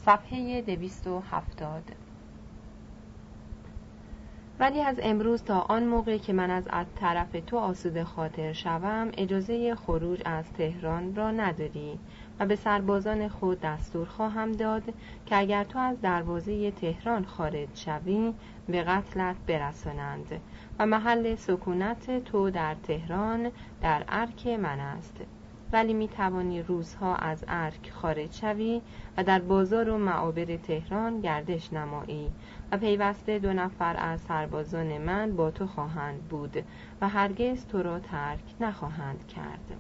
صفحه 270. ولی از امروز تا آن موقع که من از طرف تو آسوده خاطر شوم اجازه خروج از تهران را نداری و به سربازان خود دستور خواهم داد که اگر تو از دروازه تهران خارج شوی به قتلت برسانند و محل سکونت تو در تهران در ارک من است. ولی می توانی روزها از ارک خارج شوی و در بازار و معابر تهران گردش نمایی و پیوسته 2 نفر از سربازان من با تو خواهند بود و هرگز تو را ترک نخواهند کرد.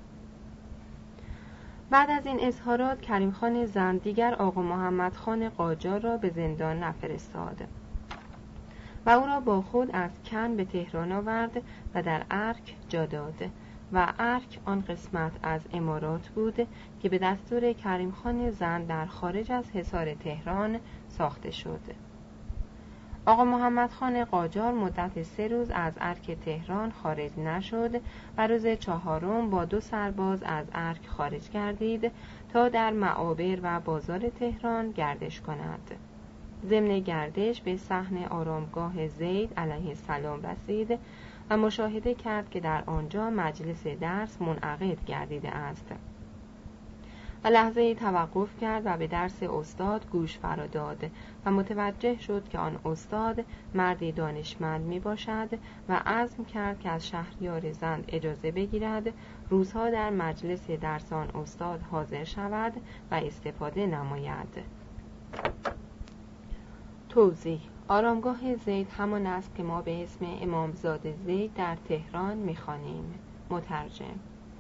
بعد از این اظهارات کریم خان زند دیگر آقا محمد خان قاجار را به زندان نفرستاد و او را با خود از کن به تهران آورد و در ارک جا داد و ارک آن قسمت از امارات بود که به دستور کریم خان زند در خارج از حصار تهران ساخته شد. آقا محمد خان قاجار مدت 3 روز از ارک تهران خارج نشد و روز 4 با 2 سرباز از ارک خارج گردید تا در معابر و بازار تهران گردش کند. ضمن گردش به صحن آرامگاه زید علیه السلام رسید و مشاهده کرد که در آنجا مجلس درس منعقد گردیده است و لحظه توقف کرد و به درس استاد گوش فرا داد و متوجه شد که آن استاد مردی دانشمند می باشد و عزم کرد که از شهریار زند اجازه بگیرد روزها در مجلس درس آن استاد حاضر شود و استفاده نماید. توضیح: آرامگاه زید همان است که ما به اسم امامزاده زید در تهران می‌خوانیم. مترجم.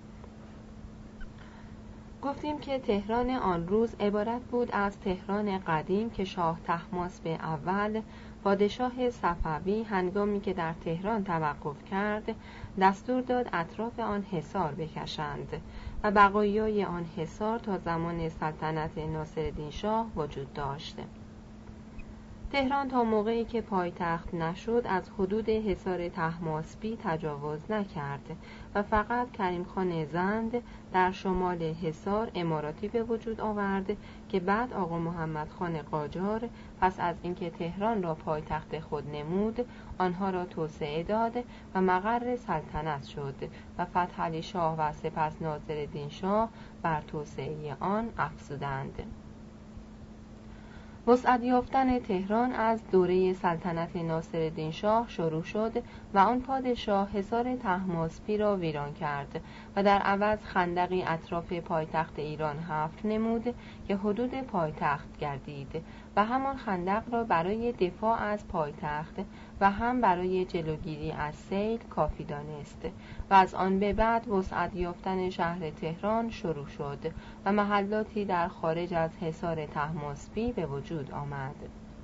گفتیم که تهران آن روز عبارت بود از تهران قدیم که شاه طهماسپ اول پادشاه صفوی هنگامی که در تهران توقف کرد دستور داد اطراف آن حصار بکشند و بقایای آن حصار تا زمان سلطنت ناصرالدین شاه وجود داشت. تهران تا موقعی که پایتخت نشد از حدود حصار طهماسپی تجاوز نکرد و فقط کریم خان زند در شمال حصار اماراتی به وجود آورد که بعد آقا محمد خان قاجار پس از اینکه تهران را پایتخت خود نمود آنها را توسعه داد و مقر سلطنت شد و فتح علی شاه و سپس ناصرالدین شاه بر توسعه آن افزودند. وسعت یافتن تهران از دوره سلطنت ناصرالدین شاه شروع شد و آن پادشاه حصار طهماسپی را ویران کرد و در عوض خندقی اطراف پایتخت ایران حفر نمود که حدود پایتخت گردید و همان خندق را برای دفاع از پایتخت و هم برای جلوگیری از سیل کافی دانست و از آن به بعد وسعت یافتن شهر تهران شروع شد و محلاتی در خارج از حصار طهماسپی به وجود آمد.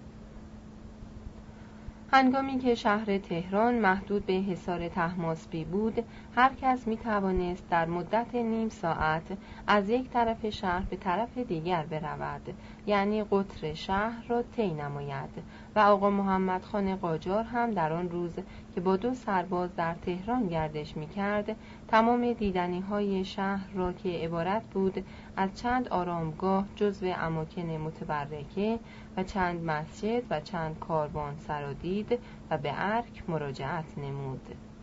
هنگامی که شهر تهران محدود به حصار طهماسپی بود هر کس می توانست در مدت نیم ساعت از یک طرف شهر به طرف دیگر برود، یعنی قطر شهر را طی نماید و آقا محمد خان قاجار هم در آن روز که با 2 سرباز در تهران گردش می کرد تمام دیدنی های شهر را که عبارت بود از چند آرامگاه جزو اماکن متبرکه و چند مسجد و چند کاروان سرا دید و به ارک مراجعت نمود.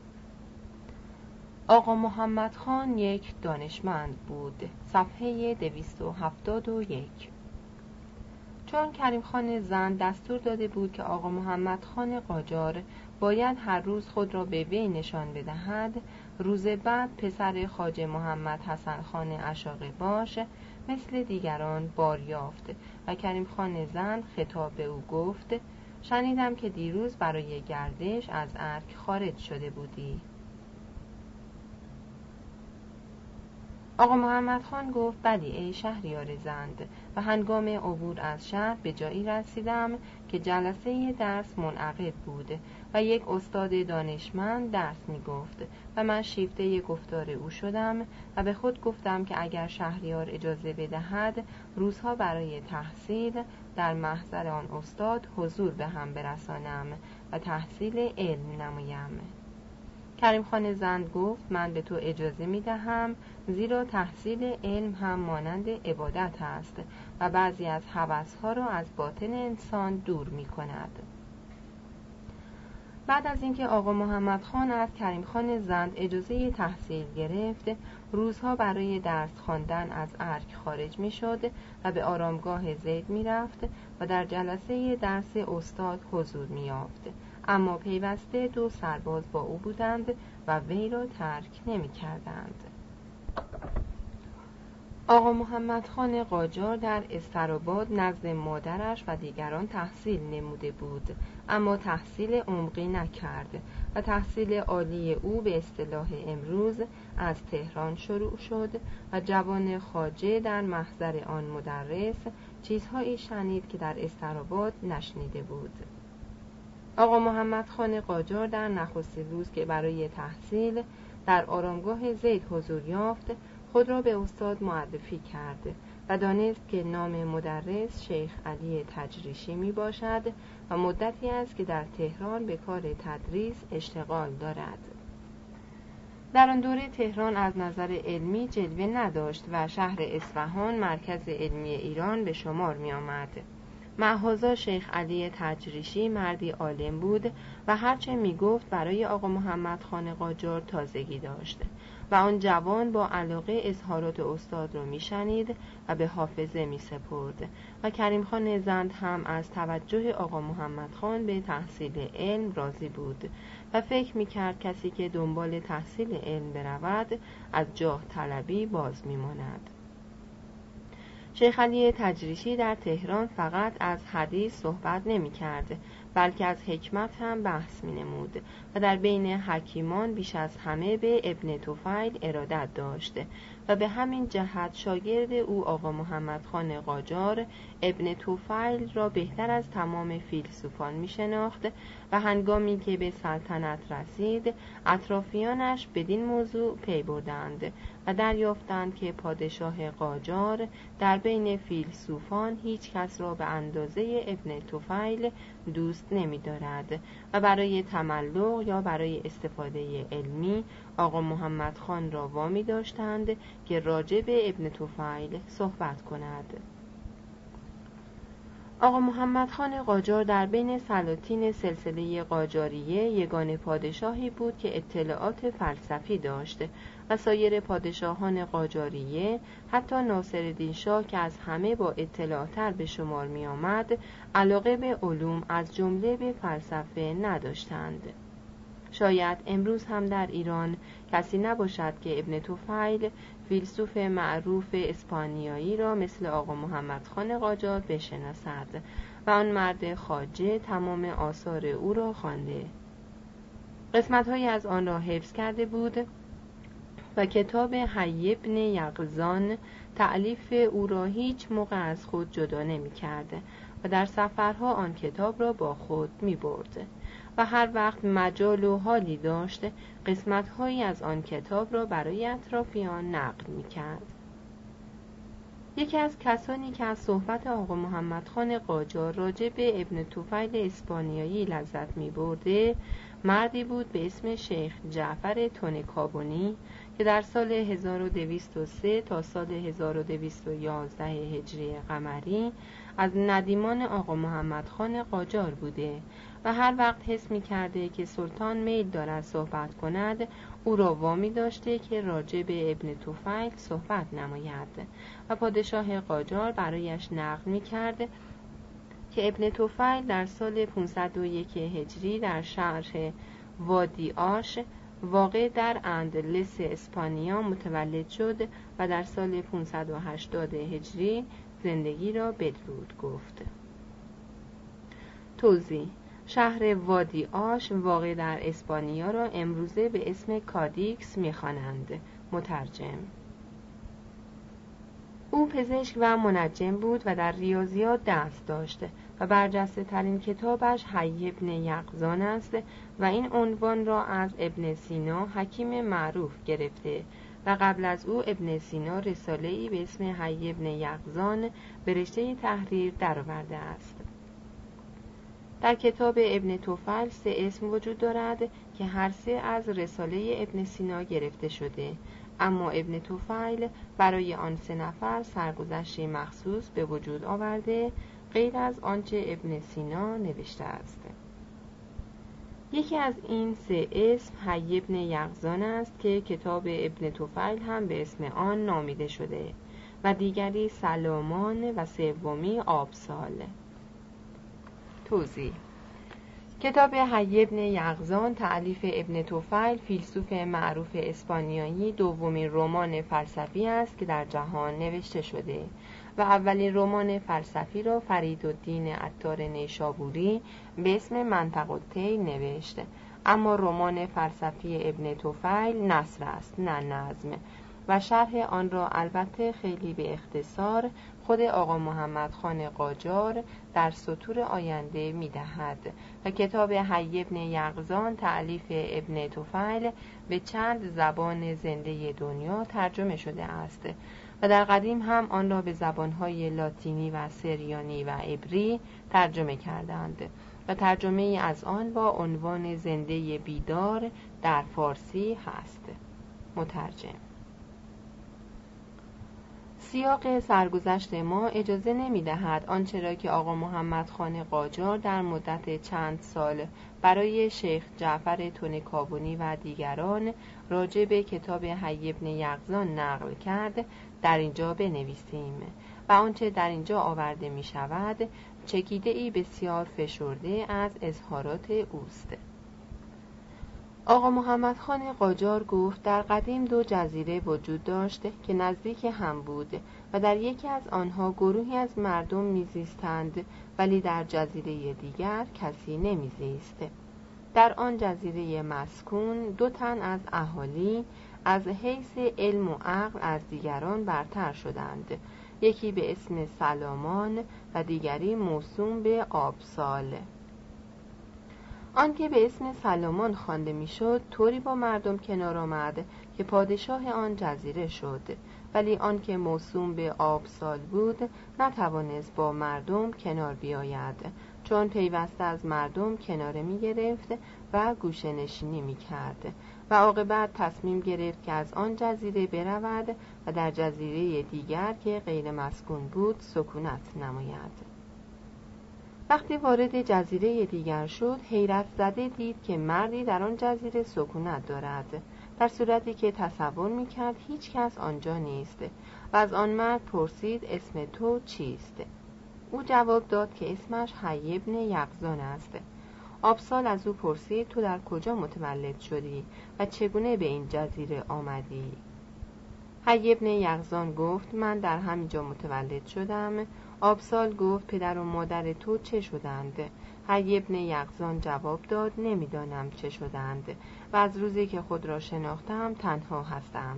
آقا محمد خان یک دانشمند بود. صفحه 271. چون کریم خان زند دستور داده بود که آقا محمد خان قاجار باید هر روز خود را به وی نشان بدهد، روز بعد پسر خواجه محمد حسن خان عشاقی باش مثل دیگران بار یافت و کریم خان زند خطاب به او گفت: شنیدم که دیروز برای گردش از ارک خارج شده بودی. آقا محمد خان گفت: بلی ای شهریار زند، و هنگام عبور از شهر به جایی رسیدم که جلسه درس منعقد بود و یک استاد دانشمند درس می گفت و من شیفته گفتار او شدم و به خود گفتم که اگر شهریار اجازه بدهد روزها برای تحصیل در محضر آن استاد حضور به هم برسانم و تحصیل علم نمایم. کریم خان زند گفت من به تو اجازه می دهم، زیرا تحصیل علم هم مانند عبادت است و بعضی از هوس‌ها را از باطن انسان دور می کند. بعد از اینکه آقا محمد خان از کریم خان زند اجازه تحصیل گرفت، روزها برای درس خواندن از ارگ خارج می شد و به آرامگاه زید می رفت و در جلسه درس استاد حضور می یافت، اما پیوسته 2 سرباز با او بودند و وی را ترک نمی کردند. آقا محمد خان قاجار در استراباد نزد مادرش و دیگران تحصیل نموده بود، اما تحصیل عمقی نکرد و تحصیل عالی او به اصطلاح امروز از تهران شروع شد و جوان خواجه در محضر آن مدرس چیزهایی شنید که در استراباد نشنیده بود. آقا محمد خان قاجار در نخستین روز که برای تحصیل در آرامگاه زید حضور یافت، خود را به استاد معرفی کرد و دانست که نام مدرس شیخ علی تجریشی می باشد و مدتی است که در تهران به کار تدریس اشتغال دارد. در آن دوره تهران از نظر علمی جلوه نداشت و شهر اصفهان مرکز علمی ایران به شمار می آمد. معهازا شیخ علی تجریشی مردی عالم بود و هرچه می گفت برای آقا محمد خان قاجار تازگی داشت و آن جوان با علاقه اظهارات استاد را می شنید و به حافظه می سپرد و کریم خان زند هم از توجه آقا محمد خان به تحصیل علم راضی بود و فکر می کرد کسی که دنبال تحصیل علم برود از جاه طلبی باز می ماند. شیخ علی تجریشی در تهران فقط از حدیث صحبت نمی کرد، بلکه از حکمت هم بحث می نمود و در بین حکیمان بیش از همه به ابن طفیل ارادت داشت و به همین جهت شاگرد او آقا محمد خان قاجار ابن طفیل را بهتر از تمام فیلسوفان می شناخت و هنگامی که به سلطنت رسید اطرافیانش بدین موضوع پی بردند و دریافتند که پادشاه قاجار در بین فیلسوفان هیچ کس را به اندازه ابن طفیل دوست نمی دارد و برای تملق یا برای استفاده علمی آقا محمد خان را وامی داشتند که راجع به ابن طفیل صحبت کند. آقا محمد خان قاجار در بین سلاطین سلسله قاجاریه یگانه پادشاهی بود که اطلاعات فلسفی داشت و سایر پادشاهان قاجاریه حتی ناصرالدین شاه که از همه با اطلاع‌تر به شمار می آمد علاقه به علوم از جمله به فلسفه نداشتند. شاید امروز هم در ایران کسی نباشد که ابن طفیل فیلسوف معروف اسپانیایی را مثل آقا محمد خان قاجار بشناسد و آن مرد خواجه تمام آثار او را خوانده، قسمت‌هایی از آن را حفظ کرده بود و کتاب حی بن یقظان تألیف او را هیچ موقع از خود جدا نمی کرد و در سفرها آن کتاب را با خود می برد و هر وقت مجال و حالی داشت قسمت‌هایی از آن کتاب را برای اطرافیان نقل می کرد. یکی از کسانی که از صحبت آقا محمد خان قاجار راجع به ابن طفیل اسپانیایی لذت می برده مردی بود به اسم شیخ جعفر تونکابونی که در سال 1203 تا سال 1211 هجری قمری از ندیمان آقا محمد خان قاجار بوده و هر وقت حس می کرده که سلطان میل دارد صحبت کند او را وامی داشته که راجع به ابن طفیل صحبت نماید و پادشاه قاجار برایش نقل می کرد که ابن طفیل در سال 501 هجری در شهر وادی آش واقع در اندلس اسپانیا متولد شد و در سال 580 هجری زندگی را بدرود گفت. توضیح: شهر وادی آش واقع در اسپانیا را امروزه به اسم کادیکس می‌خوانند. مترجم. او پزشک و منجم بود و در ریاضیات دست داشت و برجسته ترین کتابش حی بن یقظان است و این عنوان را از ابن سینا حکیم معروف گرفته و قبل از او ابن سینا رساله‌ای به اسم حی بن یقظان به رشته تحریر درآورده است. در کتاب ابن طفیل 3 اسم وجود دارد که هر 3 از رساله ابن سینا گرفته شده، اما ابن طفیل برای آن 3 نفر سرگذشتی مخصوص به وجود آورده غیر از آنچه ابن سینا نوشته است. یکی از این 3 اسم حی بن یقظان است که کتاب ابن طفیل هم به اسم آن نامیده شده و دیگری سلامان و سومی آبسال. توضیح: کتاب حی بن یقظان تألیف ابن طفیل، فیلسوف معروف اسپانیایی، دومین رمان فلسفی است که در جهان نوشته شده و اولین رمان فلسفی را فریدالدین عطار نیشابوری به اسم منطق الطیر نوشت، اما رمان فلسفی ابن طفیل نثر است نه نظم و شرح آن را البته خیلی به اختصار خود آقا محمد خان قاجار در سطور آینده می دهد و کتاب حی بن یقظان تألیف ابن طفیل به چند زبان زنده دنیا ترجمه شده است و در قدیم هم آن را به زبانهای لاتینی و سریانی و عبری ترجمه کردند و ترجمه از آن با عنوان زنده بیدار در فارسی هست. مترجم. سیاق سرگذشت ما اجازه نمی دهد آنچه را که آقا محمد خان قاجار در مدت چند سال برای شیخ جعفر طنکابنی و دیگران راجع به کتاب حی بن یقظان نقل کرد در اینجا بنویسیم و آنچه در اینجا آورده می شود چکیده‌ای بسیار فشرده از اظهارات اوست. آقا محمد خان قاجار گفت در قدیم 2 جزیره وجود داشت که نزدیک هم بود و در یکی از آنها گروهی از مردم میزیستند ولی در جزیره دیگر کسی نمیزیست. در آن جزیره مسکون 2 تن از اهالی از حیث علم و عقل از دیگران برتر شدند، یکی به اسم سلامان و دیگری موسوم به آبسال. آنکه به اسم سلامان خوانده میشد طوری با مردم کنار آمد که پادشاه آن جزیره شد، ولی آنکه موسوم به آبسال بود نتوانست با مردم کنار بیاید، چون پیوسته از مردم کناره می گرفت و گوشه نشینی می کرد و عاقبت تصمیم گرفت که از آن جزیره برود و در جزیره دیگر که غیر مسکون بود سکونت نماید. وقتی وارد جزیره دیگر شد حیرت زده دید که مردی در آن جزیره سکونت دارد، در صورتی که تصور میکرد هیچ کس آنجا نیست و از آن مرد پرسید اسم تو چیست؟ او جواب داد که اسمش حی بن یقظان است. آبسال از او پرسید تو در کجا متولد شدی و چگونه به این جزیره آمدی؟ حی بن یقظان گفت من در همینجا متولد شدم. آبسال گفت پدر و مادر تو چه شدند؟ حی بن یقظان جواب داد نمیدانم چه شدند و از روزی که خود را شناختم تنها هستم.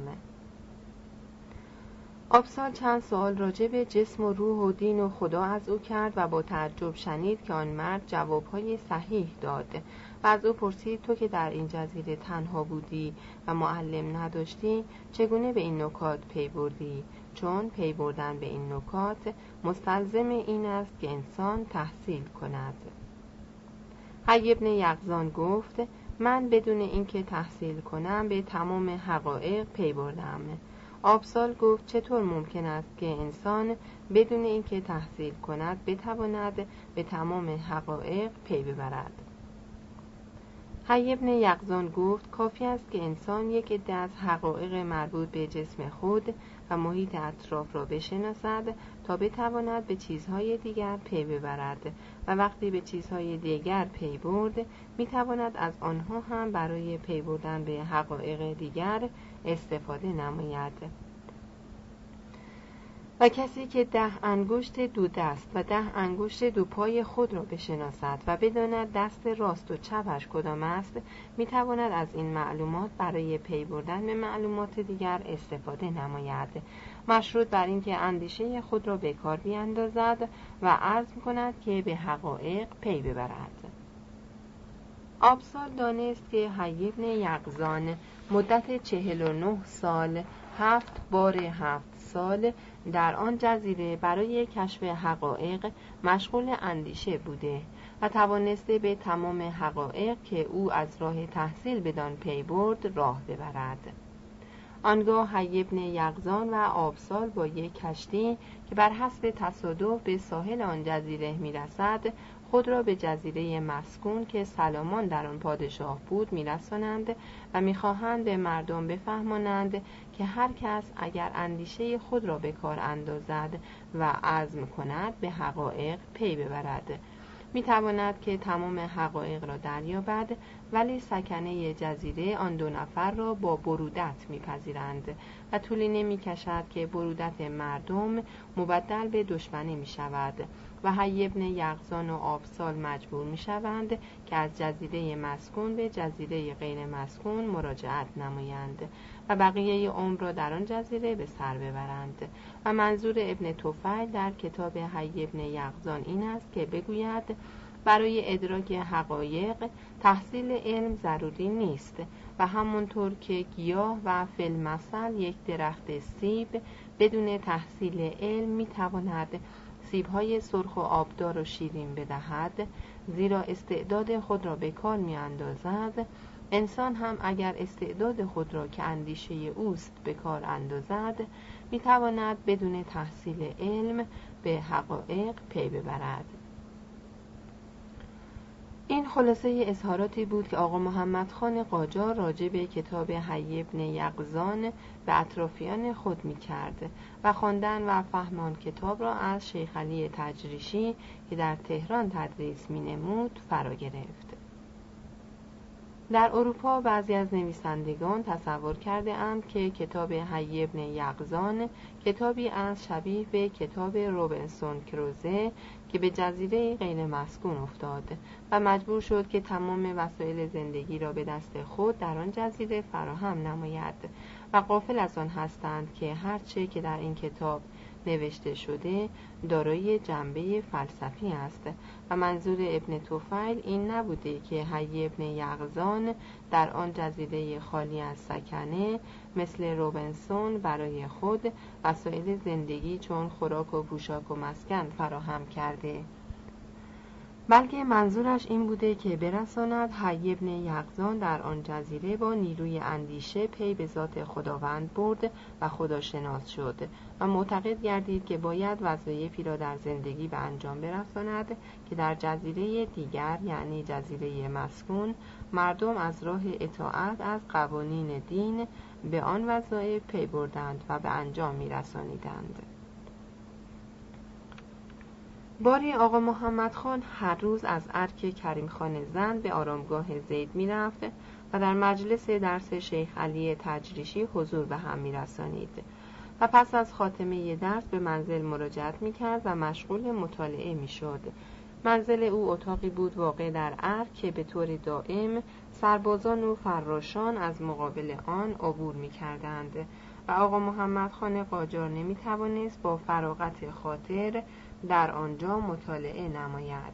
آبسال چند سوال راجع به جسم و روح و دین و خدا از او کرد و با تعجب شنید که آن مرد جوابهای صحیح داد و از او پرسید تو که در این جزیره تنها بودی و معلم نداشتی چگونه به این نکات پی بردی؟ چون پی بردن به این نکات مستلزم این است که انسان تحصیل کند. حی بن یقظان گفت من بدون اینکه تحصیل کنم به تمام حقایق پی بردم. آبسال گفت چطور ممکن است که انسان بدون اینکه تحصیل کند بتواند به تمام حقایق پی ببرد؟ حی بن یقظان گفت کافی است که انسان یک عده از حقایق مربوط به جسم خود و محیط اطراف را بشناسد تا بتواند به چیزهای دیگر پی ببرد و وقتی به چیزهای دیگر پی برد میتواند از آنها هم برای پی بردن به حقایق دیگر استفاده نماید. و کسی که 10 انگشت دو دست و 10 انگشت دو پای خود را بشناسد و بداند دست راست و چپش کدام است میتواند از این معلومات برای پی بردن به معلومات دیگر استفاده نماید، مشروط بر اینکه اندیشه خود را به کار بیاندازد و عرض کند که به حقایق پی ببرد. آبسال دانست که حی بن یقظان مدت 49 سال 7 بار 7 سال در آن جزیره برای کشف حقایق مشغول اندیشه بوده و توانسته به تمام حقایق که او از راه تحصیل بدان پی برد راه ببرد. آنگاه حی بن یقظان و آبسال با یک کشتی که بر حسب تصادف به ساحل آن جزیره میرسد خود را به جزیره مسکون که سلامان در آن پادشاه بود میرسانند و میخواهند به مردم بفهمانند که هر کس اگر اندیشه خود را به کار اندازد و عزم کند به حقایق پی ببرد، میتواند که تمام حقایق را دریابد، ولی سکنه جزیره آن دو نفر را با برودت میپذیرند و طولی نمیکشد که برودت مردم مبدل به دشمنی میشود و حی بن یقظان و آبسال مجبور میشوند که از جزیره مسکون به جزیره غیر مسکون مراجعت نمایند و بقیه عمر را در آن جزیره به سر ببرند. و منظور ابن طفیل در کتاب حی بن یقظان این است که بگوید برای ادراک حقایق تحصیل علم ضروری نیست و همونطور که گیاه و فی المثل یک درخت سیب بدون تحصیل علم میتواند سیب‌های سرخ و آبدار و شیرین بدهد، زیرا استعداد خود را به کار می‌اندازد، انسان هم اگر استعداد خود را که اندیشه اوست به کار اندازد میتواند بدون تحصیل علم به حقایق پی ببرد. این خلاصه اظهاراتی بود که آقا محمد خان قاجار راجع به کتاب حی بن یقظان به اطرافیان خود می کرد و خواندن و فهم آن کتاب را از شیخ علی تجریشی که در تهران تدریس می نمود فرا گرفت. در اروپا بعضی از نویسندگان تصور کرده اند که کتاب حی بن یقظان کتابی از شبیه به کتاب روبنسون کروزه که به جزیره غیر مسکون افتاد و مجبور شد که تمام وسایل زندگی را به دست خود در آن جزیره فراهم نماید و غافل از آن هستند که هرچه که در این کتاب نوشته شده دارای جنبه فلسفی است و منظور ابن طفیل این نبوده که حی بن یقظان در آن جزیره خالی از سکنه مثل روبنسون برای خود وسایل زندگی چون خوراک و پوشاک و مسکن فراهم کرده، بلکه منظورش این بوده که برساند حی بن یقظان در آن جزیره با نیروی اندیشه پی به ذات خداوند برد و خداشناس شد و معتقد گردید که باید وظایفی را در زندگی به انجام برساند که در جزیره دیگر یعنی جزیره مسکون مردم از راه اطاعت از قوانین دین به آن وظایف پی بردند و به انجام می‌رسانیدند. باری آقا محمد خان هر روز از ارک کریم خان زند به آرامگاه زید می رفت و در مجلس درس شیخ علی تجریشی حضور به هم می رسانید و پس از خاتمه درس به منزل مراجعت می کرد و مشغول مطالعه می شد. منزل او اتاقی بود واقع در ارک که به طور دائم سربازان و فراشان از مقابل آن عبور می کردند و آقا محمد خان قاجار نمی توانست با فراغت خاطر در آنجا مطالعه نماید.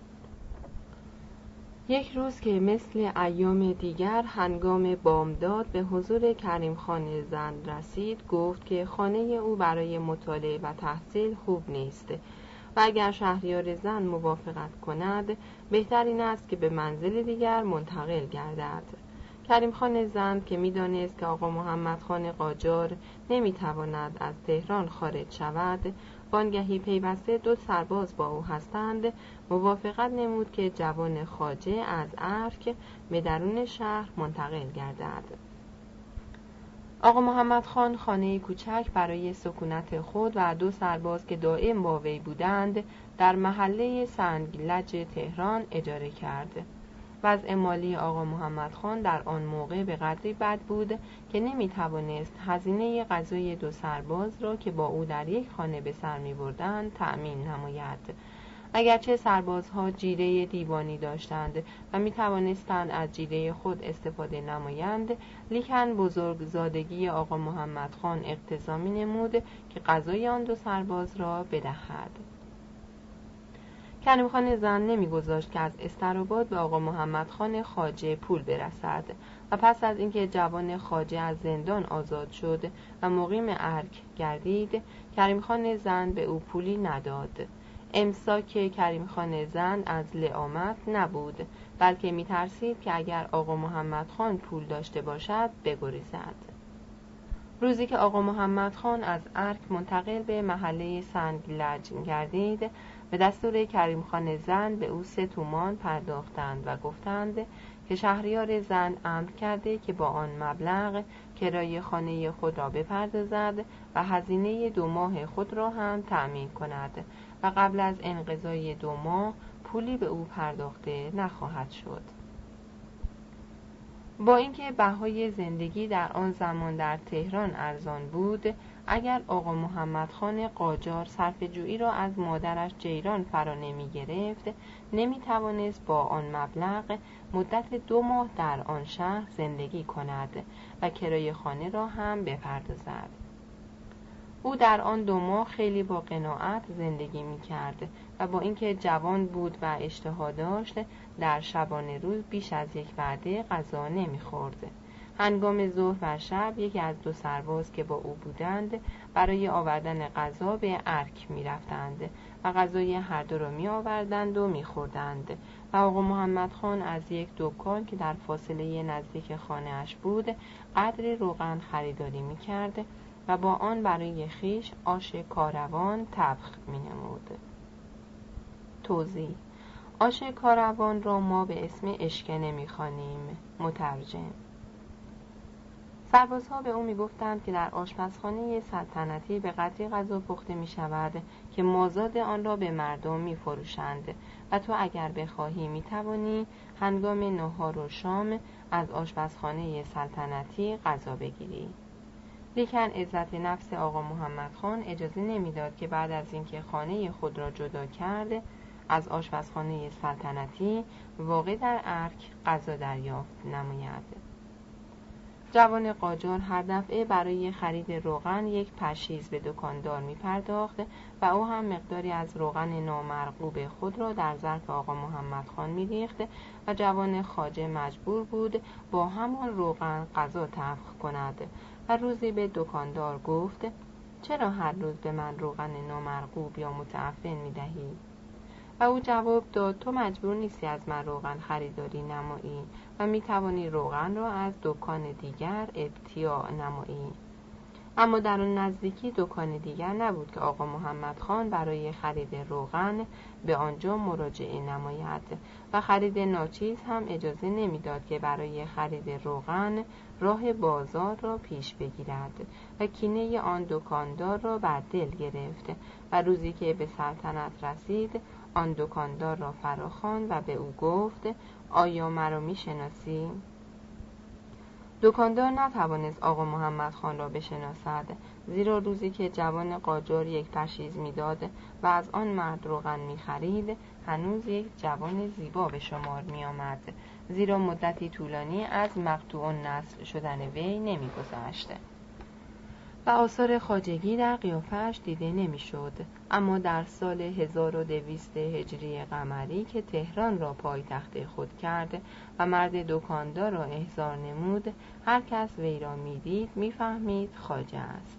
یک روز که مثل ایام دیگر هنگام بامداد به حضور کریم خان زند رسید، گفت که خانه او برای مطالعه و تحصیل خوب نیست و اگر شهریار زند موافقت کند بهتر این است که به منزل دیگر منتقل گردد. کریم خان زند که می‌دانست که آقا محمد خان قاجار نمی‌تواند از تهران خارج شود، وانگهی پیوسته 2 سرباز با او هستند، موافقت نمود که جوان خواجه از ارک به درون شهر منتقل گردد. آقا محمد خان خانه کوچک برای سکونت خود و 2 سرباز که دائم با وی بودند در محله سنگلج تهران اجاره کرد. وضع مالی آقا محمد خان در آن موقع به قدری بد بود که نمی‌توانست هزینه غذای 2 سرباز را که با او در یک خانه به سر می‌بردند تأمین نماید. اگرچه سربازها جیره دیوانی داشتند و می‌توانستند از جیره خود استفاده نمایند، لیکن بزرگزادگی آقا محمد خان اقتضا می‌نمود که غذای آن 2 سرباز را بدهد. کریم خان زند نمی‌گذاشت که از استرآباد به آقا محمد خان خواجه پول برسد و پس از اینکه جوان خواجه از زندان آزاد شد و مقیم ارک گردید، کریم خان زند به او پولی نداد. امساک کریم خان زند از لئامت نبود، بلکه می‌ترسید که اگر آقا محمد خان پول داشته باشد بگریزد. روزی که آقا محمد خان از ارک منتقل به محله سنگلج گردید، به دستور کریم خان زند به او 3 تومان پرداختند و گفتند که شهریار زند امر کرده که با آن مبلغ کرایه خانه خود را بپردازد و هزینه 2 ماه خود را هم تأمین کند و قبل از انقضای 2 ماه پولی به او پرداخته نخواهد شد. با اینکه بهای زندگی در آن زمان در تهران ارزان بود، اگر آقا محمد خان قاجار صرفه‌جویی را از مادرش جیران فرا نمی گرفت، نمی توانست با آن مبلغ مدت 2 ماه در آن شهر زندگی کند و کرایه خانه را هم بپردازد. او در آن 2 ماه خیلی با قناعت زندگی می کرد و با اینکه جوان بود و اشتها داشت، در شبانه روز بیش از 1 وعده غذا نمی خورد. هنگام ظهر و شب یکی از 2 سرباز که با او بودند برای آوردن غذا به ارک می رفتند و غذای هر دو را می آوردند و می خوردند و آقا محمد خان از یک دکان که در فاصله نزدیک خانه اش بود قدری روغن خریداری می کرد و با آن برای خویش آش کاروان طبخ می نمود. توضیح: آش کاروان را ما به اسم اشکنه می خوانیم. مترجم. سربازها به او می گفتند که در آشپزخانه سلطنتی به قدری غذا پخته می شود که مازاد آن را به مردم می فروشند و تو اگر بخواهی می توانی هنگام نهار و شام از آشپزخانه سلطنتی غذا بگیری. لیکن عزت نفس آقا محمد خان اجازه نمیداد که بعد از اینکه خانه خود را جدا کرد از آشپزخانه سلطنتی واقع در ارک غذا دریافت نماید. جوان قاجار هر دفعه برای خرید روغن 1 پشیز به دکاندار می پرداخت و او هم مقداری از روغن نامرغوب خود را در ظرف آقا محمد خان می ریخت و جوان خواجه مجبور بود با همان روغن غذا طبخ کند و روزی به دکاندار گفت: چرا هر روز به من روغن نامرغوب یا متعفن می دهی؟ و او جواب داد: تو مجبور نیستی از من روغن خریداری نمایی و می توانی روغن را از دکان دیگر ابتیاع نمایی. اما در آن نزدیکی دکان دیگر نبود که آقا محمد خان برای خرید روغن به آنجا مراجعه نماید و خرید ناچیز هم اجازه نمیداد که برای خرید روغن راه بازار را پیش بگیرد و کینه آن دکاندار را بر دل گرفت و روزی که به سلطنت رسید آن دکاندار را فراخواند و به او گفت: آیا مرا میشناسی؟ دکاندار نتوانست آقا محمد خان را بشناسد، زیرا روزی که جوان قاجار 1 پشیز میداد و از آن مرد روغن میخرید هنوز یک جوان زیبا به شمار میآمد، زیرا مدتی طولانی از مقطوع النسل شدن وی نمیگذشت و آثار خواجگی در قیافه‌اش دیده نمیشد. اما در سال 1200 هجری قمری که تهران را پایتخت خود کرد و مرد دکاندار را احضار نمود، هر کس وی را میدید میفهمید خواجه است.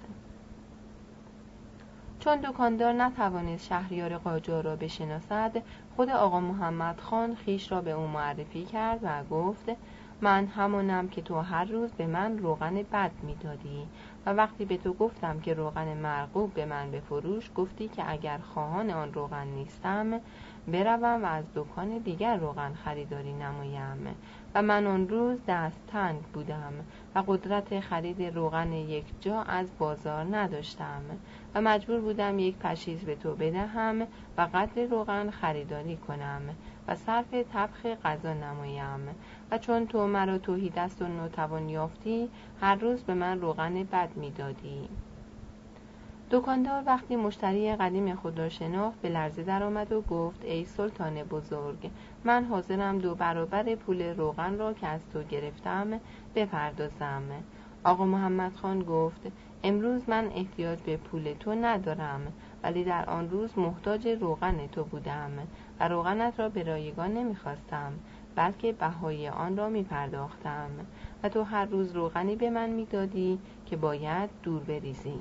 چون دکاندار نتوانست شهریار قاجار را بشناسد، خود آقا محمد خان خویش را به او معرفی کرد و گفت: من همانم که تو هر روز به من روغن بد میدادی و وقتی به تو گفتم که روغن مرغوب به من بفروش، گفتی که اگر خواهان آن روغن نیستم بروم و از دکان دیگر روغن خریداری نمایم و من آن روز دست تنگ بودم و قدرت خرید روغن یک جا از بازار نداشتم و مجبور بودم 1 پشیز به تو بدهم و قدر روغن خریداری کنم و صرف طبخ غذا نمایم و چون تو مرا تهیدست و ناتوان یافتی هر روز به من روغن بد میدادی. دکاندار وقتی مشتری قدیم خود را شناخت به لرزه در آمد و گفت: ای سلطان بزرگ، من حاضرم 2 برابر پول روغن را که از تو گرفتم بپردازم. آقا محمد خان گفت: امروز من احتیاج به پول تو ندارم ولی در آن روز محتاج روغن تو بودم و روغنت را به رایگان نمیخواستم، بلکه بهای آن را میپرداختم و تو هر روز روغنی به من میدادی که باید دور بریزی.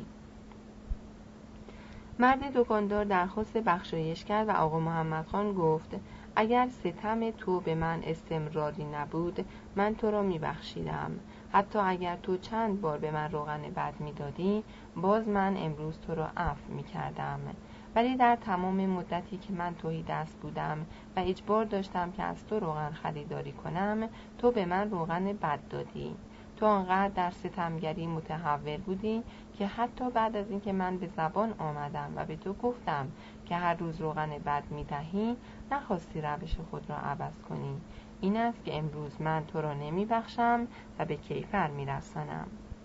مرد دکاندار درخواست بخشایش کرد و آقا محمد خان گفت اگر ستم تو به من استمراری نبود من تو را میبخشیدم. حتی اگر تو چند بار به من روغن بد میدادی باز من امروز تو را عفو میکردم. ولی در تمام مدتی که من تهیدست بودم و اجبار داشتم که از تو روغن خریداری کنم تو به من روغن بد دادی. تو آنقدر در ستمگری متحول بودی که حتی بعد از اینکه من به زبان آمدم و به تو گفتم که هر روز روغن بد میدهی نخواستی روش خود را عوض کنی. این است که امروز من تو را نمیبخشم و به کیفر میرسانم.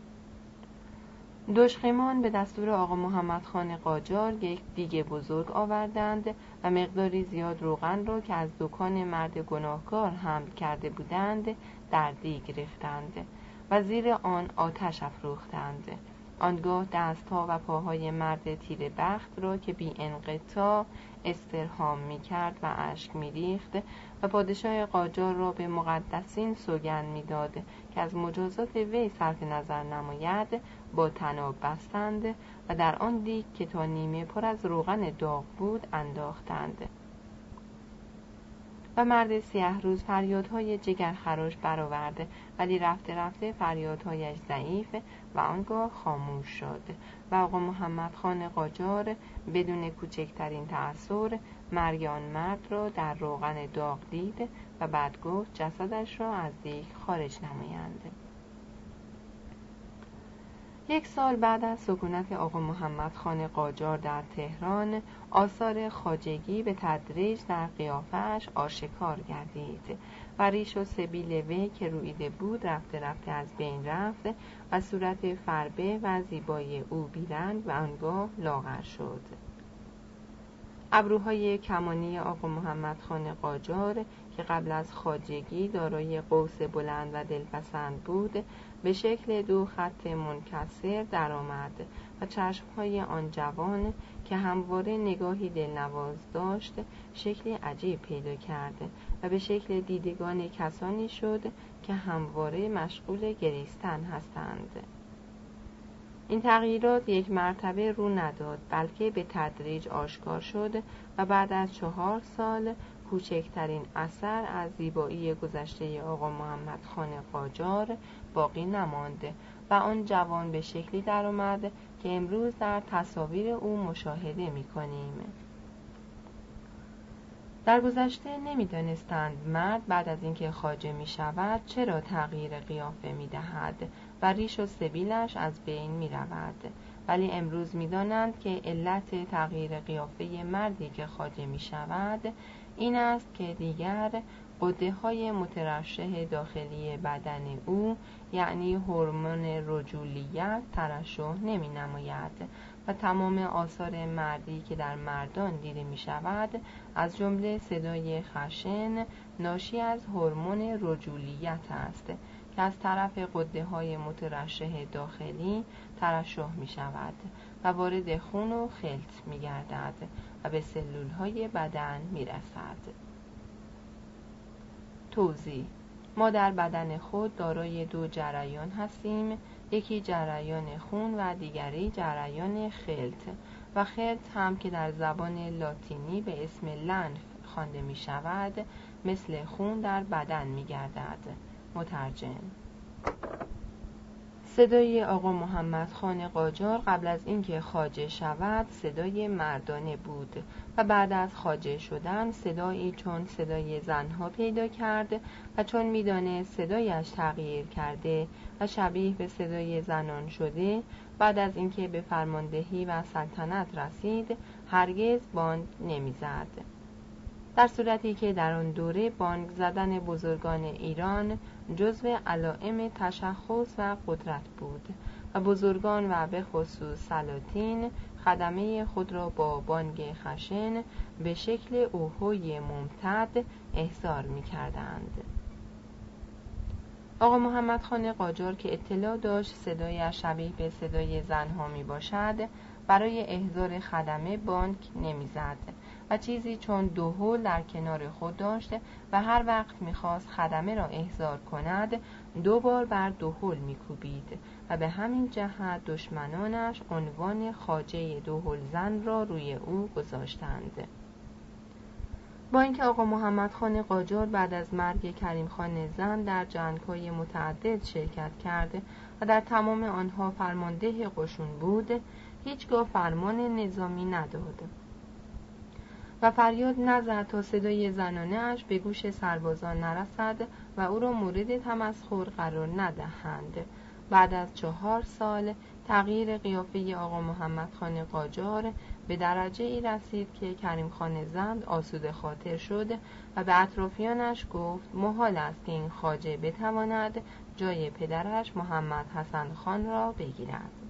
دشخیمان به دستور آقا محمد خان قاجار یک دیگ بزرگ آوردند و مقداری زیاد روغن را که از دکان مرد گناهکار حمل کرده بودند در دیگ ریختند و زیر آن آتش افروختند. آنگاه دستها و پاهای مرد تیره بخت را که بی انقطاع استرحام می کرد و اشک می ریخت و پادشاه قاجار را به مقدسین سوگند می داد که از مجازات وی صرف نظر نماید با طناب بستند و در آن دیگ که تا نیمه پر از روغن داغ بود انداختند و مرد سیه روز فریادهای جگرخراش برآورد، ولی رفته رفته فریادهایش ضعیف و آنگاه خاموش شد و آقا محمد خان قاجار بدون کوچکترین تأثر مرگ آن مرد را در روغن داغ دید و بعد گفت جسدش را از دیگ خارج نمایند. 1 سال بعد از سکونت آقا محمد خان قاجار در تهران آثار خواجگی به تدریج در قیافه‌اش آشکار گردید و ریش و سبیل وی که رویده بود رفته رفته از بین رفت و صورت فربه و زیبای او بیرنگ و آنگاه لاغر شد. ابروهای کمانی آقا محمد خان قاجار که قبل از خواجگی دارای قوس بلند و دلپسند بود به شکل 2 خط منکسر درآمد و چشمهای آن جوان که همواره نگاهی دلنواز داشت شکلی عجیب پیدا کرد و به شکل دیدگان کسانی شد که همواره مشغول گریستن هستند. این تغییرات یک مرتبه رو نداد، بلکه به تدریج آشکار شد و بعد از 4 سال کوچکترین اثر از زیبایی گذشته آقا محمد خان قاجار باقی نماند و آن جوان به شکلی درآمد که امروز در تصاویر او مشاهده می‌کنیم. در گذشته نمی‌دانستند مرد بعد از اینکه خواجه می‌شود چرا تغییر قیافه می‌دهد و ریش و سبیلش از بین می‌رود، ولی امروز می‌دانند که علت تغییر قیافه مردی که خواجه می‌شود این است که دیگر غده‌های مترشح داخلی بدن او یعنی هورمون رجولیت ترشح نمی‌نماید و تمام آثار مردی که در مردان دیده می شود از جمله صدای خشن ناشی از هورمون رجولیت است که از طرف غده‌های مترشح داخلی ترشح می شود و وارد خون و خلط می گردد و به سلولهای بدن می رسد. توضیح: ما در بدن خود دارای 2 جریان هستیم، یکی جریان خون و دیگری جریان خلط و خلط هم که در زبان لاتینی به اسم لنف خوانده می شود مثل خون در بدن می گردد. مترجم. صدای آقا محمد خان قاجار قبل از اینکه خواجه شود صدای مردانه بود و بعد از خواجه شدن صدایی چون صدای زنها پیدا کرد و چون می‌دانست صدایش تغییر کرده و شبیه به صدای زنان شده، بعد از اینکه به فرماندهی و سلطنت رسید هرگز بانگ نمی‌زد، در صورتی که در آن دوره بانگ زدن بزرگان ایران جزو علائم تشخص و قدرت بود و بزرگان و به خصوص سلاطین خدمه خود را با بانگ خشن به شکل اوهوی ممتد احضار می کردند. آقا محمد خان قاجار که اطلاع داشت صدای شبیه به صدای زنها می باشد برای احضار خدمه بانک نمیزد و چیزی چون دهل در کنار خود داشت و هر وقت میخواست خدمه را احضار کند 2 بار بر دهل میکوبید و به همین جهت دشمنانش عنوان خواجه دهل زن را روی او گذاشتند. با اینکه آقا محمد خان قاجار بعد از مرگ کریم خان زند در جنگ‌های متعدد شرکت کرده و در تمام آنها فرمانده قشون بود، هیچگاه فرمان نظامی نداد و فریاد نزد تا صدای زنانه اش به گوش سربازان نرسد و او را مورد تمسخر قرار ندهند. بعد از 4 سال تغییر قیافه آقا محمد خان قاجار به درجه ای رسید که کریم خان زند آسوده خاطر شد و به اطرافیانش گفت محال است که این خواجه بتواند جای پدرش محمد حسن خان را بگیرد.